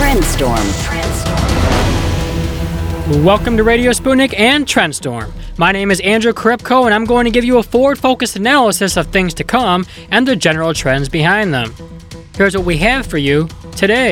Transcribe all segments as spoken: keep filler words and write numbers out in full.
Trendstorm. Welcome to Radio Sputnik and Trendstorm. My name is Andrew Kripko, and I'm going to give you a forward-focused analysis of things to come and the general trends behind them. Here's what we have for you today.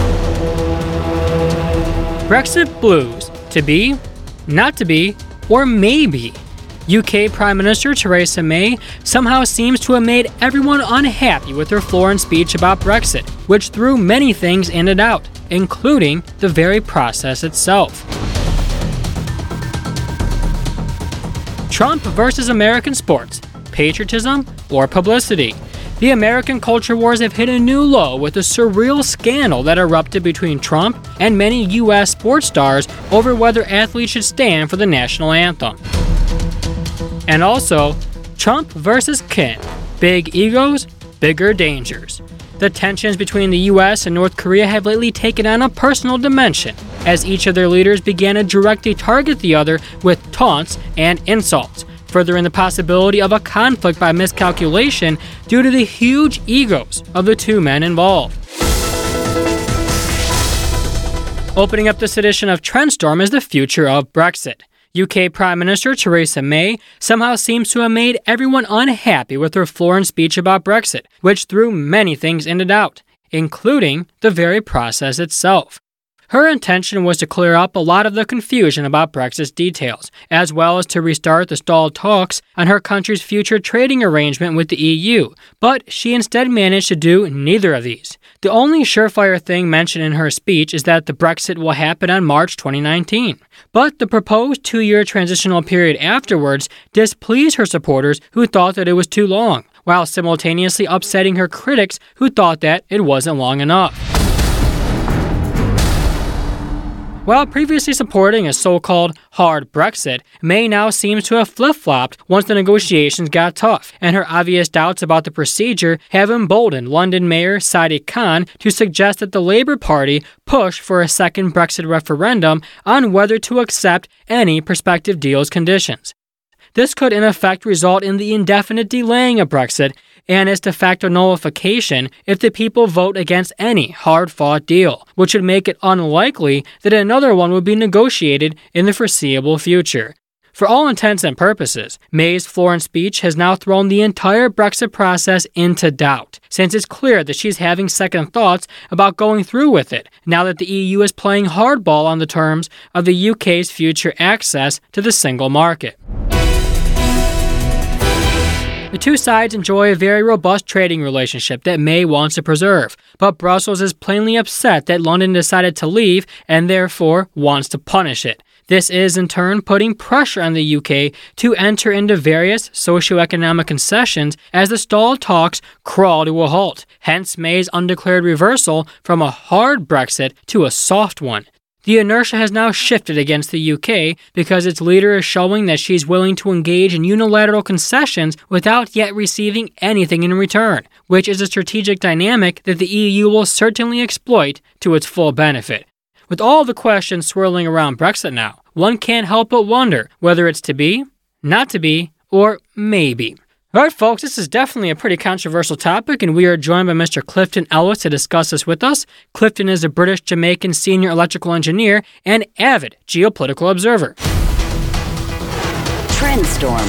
Brexit blues. To be, not to be, or maybe. U K Prime Minister Theresa May somehow seems to have made everyone unhappy with her florid speech about Brexit, which threw many things in and out, including the very process itself. Trump versus American sports, patriotism or publicity. The American culture wars have hit a new low with a surreal scandal that erupted between Trump and many U S sports stars over whether athletes should stand for the national anthem. And also, Trump versus Kim. Big egos, bigger dangers. The tensions between the U S and North Korea have lately taken on a personal dimension, as each of their leaders began to directly target the other with taunts and insults, furthering the possibility of a conflict by miscalculation due to the huge egos of the two men involved. Opening up this edition of Trendstorm is the future of Brexit. U K Prime Minister Theresa May somehow seems to have made everyone unhappy with her florid speech about Brexit, which threw many things into doubt, including the very process itself. Her intention was to clear up a lot of the confusion about Brexit's details, as well as to restart the stalled talks on her country's future trading arrangement with the E U, but she instead managed to do neither of these. The only surefire thing mentioned in her speech is that the Brexit will happen on March twenty nineteen. But the proposed two-year transitional period afterwards displeased her supporters who thought that it was too long, while simultaneously upsetting her critics who thought that it wasn't long enough. While previously supporting a so-called hard Brexit, May now seems to have flip-flopped once the negotiations got tough, and her obvious doubts about the procedure have emboldened London Mayor Sadiq Khan to suggest that the Labour Party push for a second Brexit referendum on whether to accept any prospective deal's conditions. This could in effect result in the indefinite delaying of Brexit and its de facto nullification if the people vote against any hard-fought deal, which would make it unlikely that another one would be negotiated in the foreseeable future. For all intents and purposes, May's florid speech has now thrown the entire Brexit process into doubt, since it's clear that she's having second thoughts about going through with it, now that the E U is playing hardball on the terms of the U K's future access to the single market. The two sides enjoy a very robust trading relationship that May wants to preserve, but Brussels is plainly upset that London decided to leave and therefore wants to punish it. This is, in turn, putting pressure on the U K to enter into various socioeconomic concessions as the stalled talks crawl to a halt, hence May's undeclared reversal from a hard Brexit to a soft one. The inertia has now shifted against the U K because its leader is showing that she's willing to engage in unilateral concessions without yet receiving anything in return, which is a strategic dynamic that the E U will certainly exploit to its full benefit. With all the questions swirling around Brexit now, one can't help but wonder whether it's to be, not to be, or maybe. All right, folks, this is definitely a pretty controversial topic, and we are joined by Mister Clifton Ellis to discuss this with us. Clifton is a British-Jamaican senior electrical engineer and avid geopolitical observer. Trendstorm.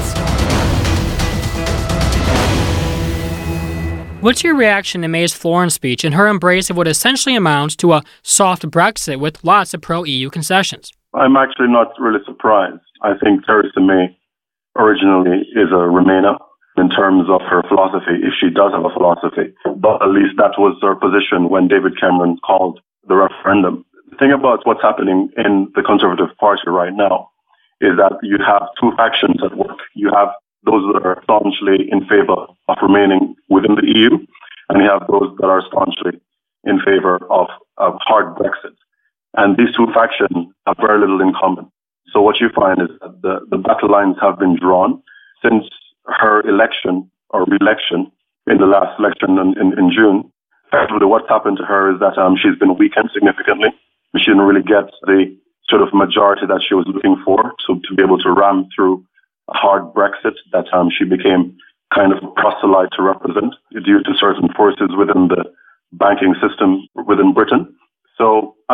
What's your reaction to May's florid speech and her embrace of what essentially amounts to a soft Brexit with lots of pro-E U concessions? I'm actually not really surprised. I think Theresa May originally is a Remainer in terms of her philosophy, if she does have a philosophy. But at least that was her position when David Cameron called the referendum. The thing about what's happening in the Conservative Party right now is that you have two factions at work. You have those that are staunchly in favor of remaining within the E U, and you have those that are staunchly in favor of a hard Brexit. And these two factions have very little in common. So what you find is that the, the battle lines have been drawn since her election or re-election in the last election in, in, in June. Effectively, what's happened to her is that um, she's been weakened significantly. She didn't really get the sort of majority that she was looking for to, to be able to ram through a hard Brexit that um, she became kind of a proselyte to represent due to certain forces within the banking system within Britain. So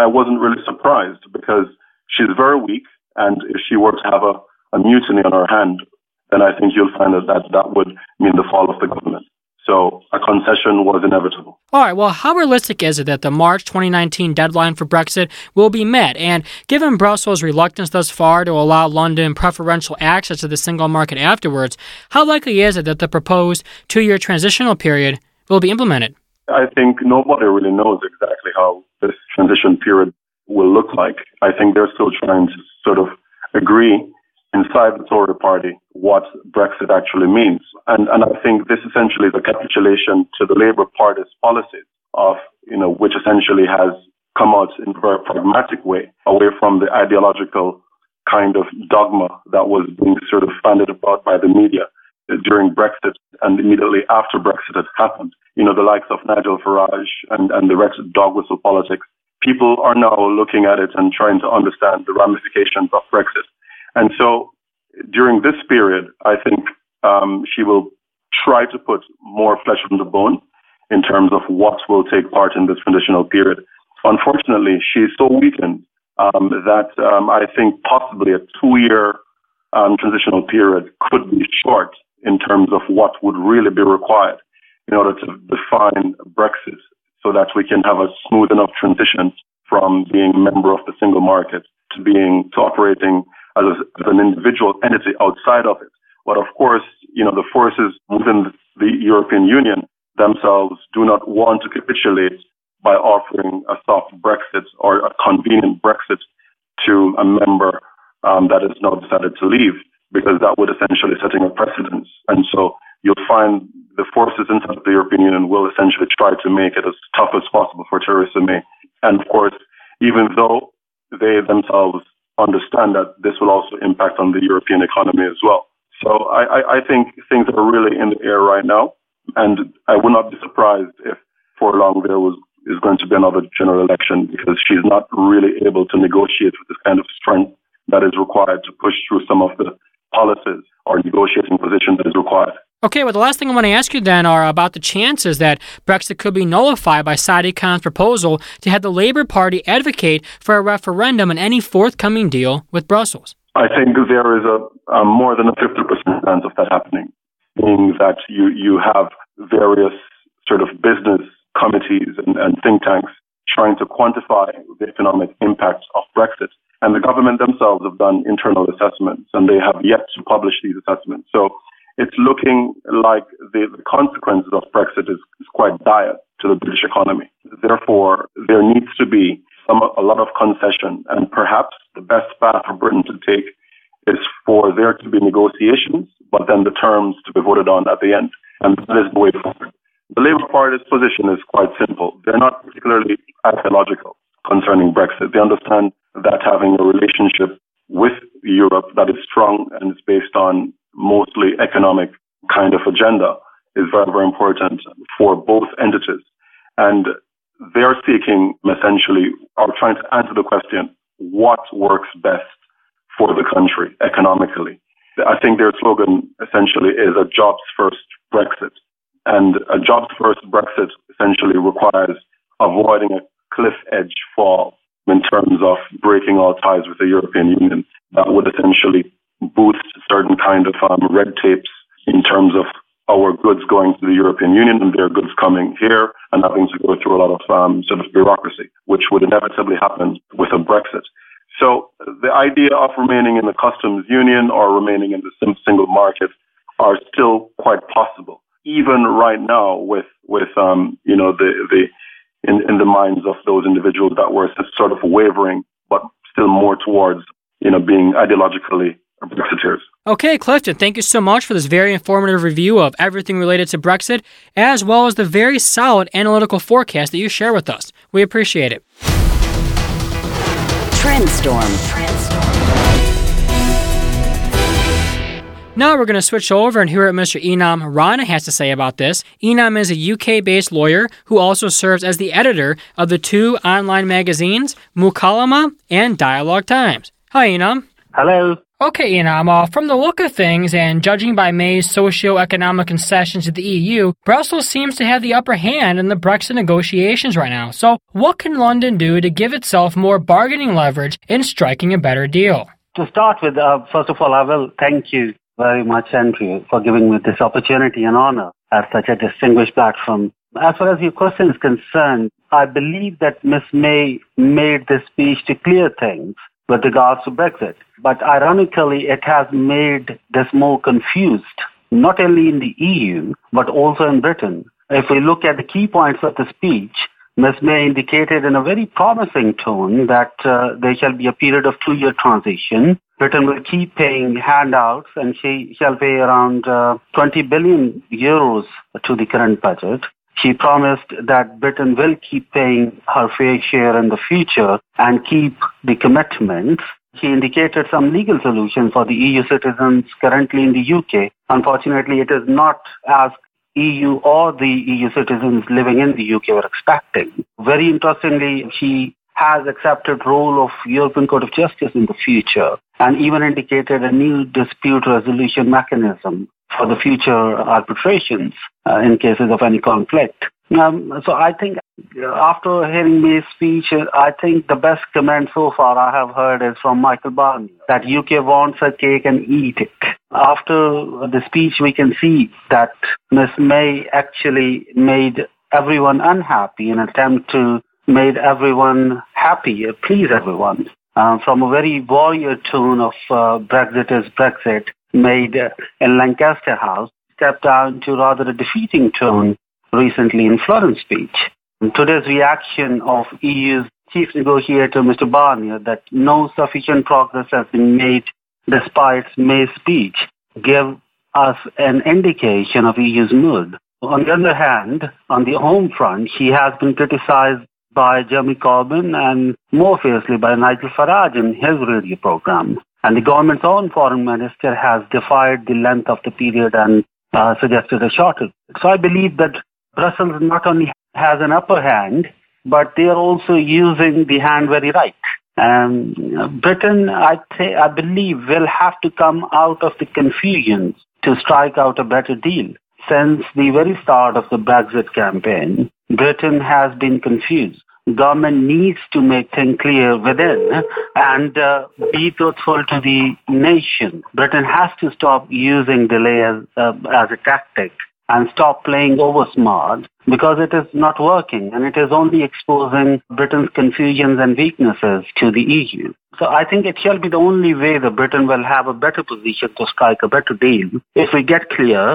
wasn't really surprised because she's very weak, and if she were to have a, a mutiny on her hand, then I think you'll find that, that that would mean the fall of the government. So a concession was inevitable. All right, well, how realistic is it that the March twenty nineteen deadline for Brexit will be met? And given Brussels' reluctance thus far to allow London preferential access to the single market afterwards, how likely is it that the proposed two-year transitional period will be implemented? I think nobody really knows exactly how this transition period will look like. I think they're still trying to sort of agree inside the Tory party what Brexit actually means. And and I think this essentially is a capitulation to the Labour Party's policies of, you know, which essentially has come out in a very pragmatic way, away from the ideological kind of dogma that was being sort of bandied about by the media during Brexit and immediately after Brexit had happened. You know, the likes of Nigel Farage and, and the Brexit dog whistle politics. People are now looking at it and trying to understand the ramifications of Brexit. And so during this period, I think um, she will try to put more flesh on the bone in terms of what will take part in this transitional period. Unfortunately, she's so weakened um, that um, I think possibly a two-year um, transitional period could be short in terms of what would really be required in order to define Brexit so that we can have a smooth enough transition from being a member of the single market to being to operating as, a, as an individual entity outside of it. But of course, you know, the forces within the European Union themselves do not want to capitulate by offering a soft Brexit or a convenient Brexit to a member um, that has now decided to leave, because that would essentially setting a precedence. And so you'll find the forces inside the European Union will essentially try to make it as tough as possible for Theresa May. And of course, even though they themselves understand that this will also impact on the European economy as well. So I, I think things are really in the air right now. And I would not be surprised if for long there was is going to be another general election, because she's not really able to negotiate with this kind of strength that is required to push through some of the policies or negotiating position that is required. Okay, well, the last thing I want to ask you then are about the chances that Brexit could be nullified by Sadiq Khan's proposal to have the Labour Party advocate for a referendum on any forthcoming deal with Brussels. I think there is a, a more than a fifty percent chance of that happening, meaning that you, you have various sort of business committees and, and think tanks trying to quantify the economic impact of Brexit. And the government themselves have done internal assessments, and they have yet to publish these assessments. So it's looking like the, the consequences of Brexit is, is quite dire to the British economy. Therefore, there needs to be some, a lot of concession, and perhaps the best path for Britain to take is for there to be negotiations, but then the terms to be voted on at the end. And that is the way forward. The Labour Party's position is quite simple. They're not particularly ideological concerning Brexit. They understand that having a relationship with Europe that is strong and is based on mostly economic kind of agenda is very, very important for both entities. And they're seeking essentially, or trying to answer the question, what works best for the country economically? I think their slogan essentially is a jobs first Brexit. And a jobs first Brexit essentially requires avoiding a cliff edge fall in terms of breaking all ties with the European Union. That would essentially boost certain kind of um, red tapes in terms of our goods going to the European Union and their goods coming here and having to go through a lot of um, sort of bureaucracy, which would inevitably happen with a Brexit. So the idea of remaining in the customs union or remaining in the single market are still quite possible, even right now with with um, you know the the in, in the minds of those individuals that were sort of wavering, but still more towards you know being ideologically Brexiteers. Okay, Clifton, thank you so much for this very informative review of everything related to Brexit, as well as the very solid analytical forecast that you share with us. We appreciate it. Trendstorm. Trendstorm. Now we're going to switch over and hear what Mister Enam Rana has to say about this. Enam is a U K-based lawyer who also serves as the editor of the two online magazines, Mukalama and Dialogue Times. Hi, Enam. Hello. Okay, Inam, uh, from the look of things and judging by May's socio-economic concessions to the E U, Brussels seems to have the upper hand in the Brexit negotiations right now. So what can London do to give itself more bargaining leverage in striking a better deal? To start with, uh, first of all, I will thank you very much, Andrew, for giving me this opportunity and honor at such a distinguished platform. As far as your question is concerned, I believe that Miz May made this speech to clear things with regards to Brexit. But ironically, it has made this more confused, not only in the E U, but also in Britain. If we look at the key points of the speech, Miz May indicated in a very promising tone that uh, there shall be a period of two-year transition. Britain will keep paying handouts and she shall pay around uh, twenty billion euros to the current budget. She promised that Britain will keep paying her fair share in the future and keep the commitments. She indicated some legal solutions for the E U citizens currently in the U K. Unfortunately, it is not as E U or the E U citizens living in the U K were expecting. Very interestingly, she has accepted role of European Court of Justice in the future and even indicated a new dispute resolution mechanism for the future arbitrations uh, in cases of any conflict. Um, so I think after hearing May's speech, I think the best comment so far I have heard is from Michael Barnier, that U K wants a cake and eat it. After the speech, we can see that Miz May actually made everyone unhappy in an attempt to make everyone happy, please everyone. Uh, from a very warrior tone of uh, Brexit is Brexit made uh, in Lancaster House, stepped down to rather a defeating tone recently in Florence speech. And today's reaction of E U's chief negotiator, Mister Barnier, that no sufficient progress has been made despite May's speech, give us an indication of E U's mood. On the other hand, on the home front, she has been criticized by Jeremy Corbyn and more fiercely by Nigel Farage in his radio program. And the government's own foreign minister has defied the length of the period and uh, suggested a shorter. So I believe that Brussels not only has an upper hand, but they are also using the hand very right. Um, Britain, I, th- I believe, will have to come out of the confusion to strike out a better deal. Since the very start of the Brexit campaign, Britain has been confused. Government needs to make things clear within and uh, be truthful to the nation. Britain has to stop using delay as, uh, as a tactic and stop playing over smart because it is not working and it is only exposing Britain's confusions and weaknesses to the E U. So I think it shall be the only way that Britain will have a better position to strike a better deal if we get clear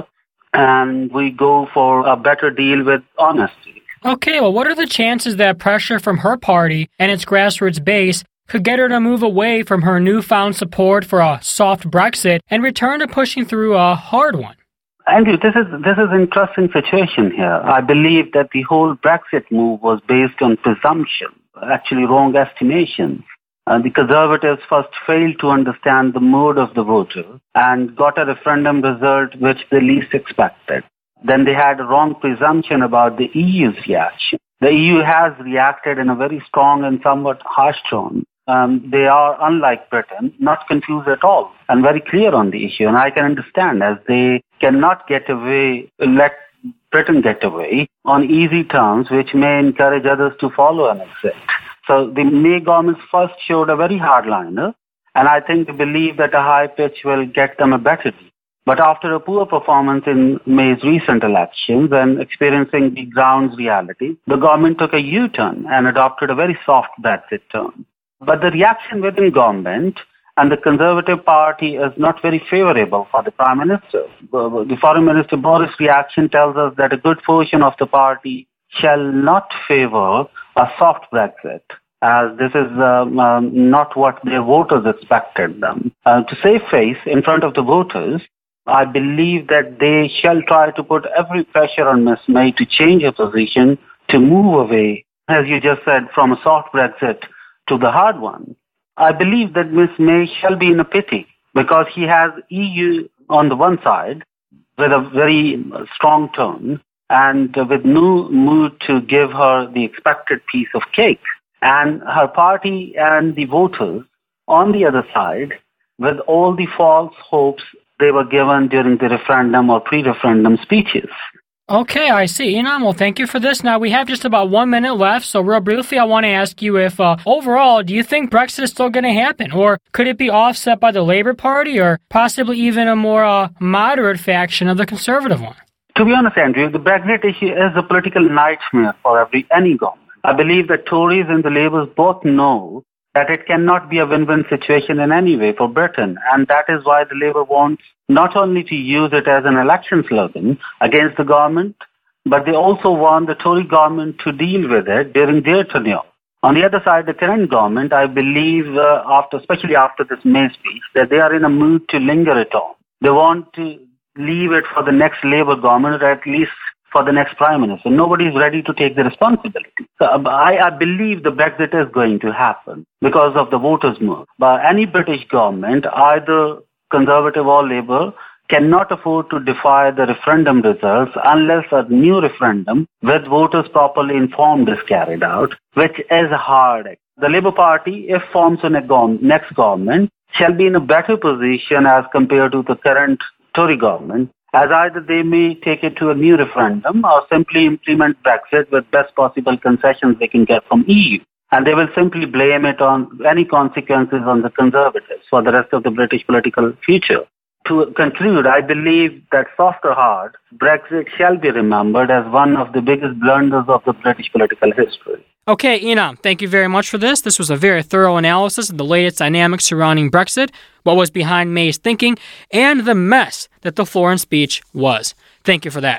and we go for a better deal with honesty. Okay, well, what are the chances that pressure from her party and its grassroots base could get her to move away from her newfound support for a soft Brexit and return to pushing through a hard one? Andrew, this is this is an interesting situation here. I believe that the whole Brexit move was based on presumption, actually wrong estimations. Uh, the Conservatives first failed to understand the mood of the voter and got a referendum result which they least expected. Then they had a wrong presumption about the E U's reaction. The E U has reacted in a very strong and somewhat harsh tone. Um, they are, unlike Britain, not confused at all and very clear on the issue. And I can understand as they cannot get away, let Britain get away on easy terms, which may encourage others to follow an exit. So the May government first showed a very hardliner, and I think they believe that a high pitch will get them a better deal. But after a poor performance in May's recent elections and experiencing the ground's reality, the government took a U-turn and adopted a very soft Brexit turn. But the reaction within government and the Conservative Party is not very favorable for the Prime Minister. The Foreign Minister Boris' reaction tells us that a good portion of the party shall not favor a soft Brexit, as this is um, um, not what their voters expected them. Uh, to save face in front of the voters, I believe that they shall try to put every pressure on Miz May to change her position, to move away, as you just said, from a soft Brexit to the hard one. I believe that Miz May shall be in a pity because he has E U on the one side with a very strong tone and with no mood to give her the expected piece of cake. And her party and the voters on the other side with all the false hopes they were given during the referendum or pre-referendum speeches. Okay, I see. Inam, well, thank you for this. Now, we have just about one minute left, so real briefly, I want to ask you if, uh, overall, do you think Brexit is still going to happen? Or could it be offset by the Labour Party or possibly even a more uh, moderate faction of the Conservative one? To be honest, Andrew, the Brexit issue is a political nightmare for every any government. I believe that Tories and the Labours both know that it cannot be a win-win situation in any way for Britain. And that is why the Labour wants not only to use it as an election slogan against the government, but they also want the Tory government to deal with it during their tenure. On the other side, the current government, I believe, uh, after, especially after this May speech, that they are in a mood to linger it on. They want to leave it for the next Labour government, or at least for the next Prime Minister. Nobody is ready to take the responsibility. So I, I believe the Brexit is going to happen because of the voters' move. But any British government, either Conservative or Labour, cannot afford to defy the referendum results unless a new referendum with voters properly informed is carried out, which is hard. The Labour Party, if forms in a go- next government, shall be in a better position as compared to the current Tory government, as either they may take it to a new referendum or simply implement Brexit with best possible concessions they can get from E U. And they will simply blame it on any consequences on the Conservatives for the rest of the British political future. To conclude, I believe that soft or hard, Brexit shall be remembered as one of the biggest blunders of the British political history. Okay, Inam, thank you very much for this. This was a very thorough analysis of the latest dynamics surrounding Brexit, what was behind May's thinking, and the mess that the Florence speech was. Thank you for that.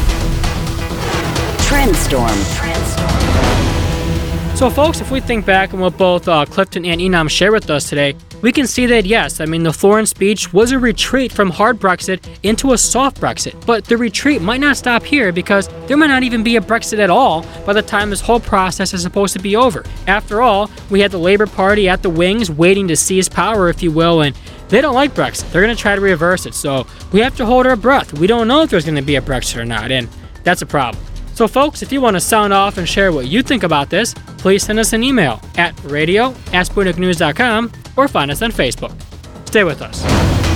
Trendstorm. So, folks, if we think back on what both uh, Clifton and Inam shared with us today, we can see that, yes, I mean, the Florence speech was a retreat from hard Brexit into a soft Brexit. But the retreat might not stop here because there might not even be a Brexit at all by the time this whole process is supposed to be over. After all, we had the Labour Party at the wings waiting to seize power, if you will, and they don't like Brexit. They're going to try to reverse it. So we have to hold our breath. We don't know if there's going to be a Brexit or not, and that's a problem. So, folks, if you want to sound off and share what you think about this, please send us an email at radio at sputnik news dot com or find us on Facebook. Stay with us.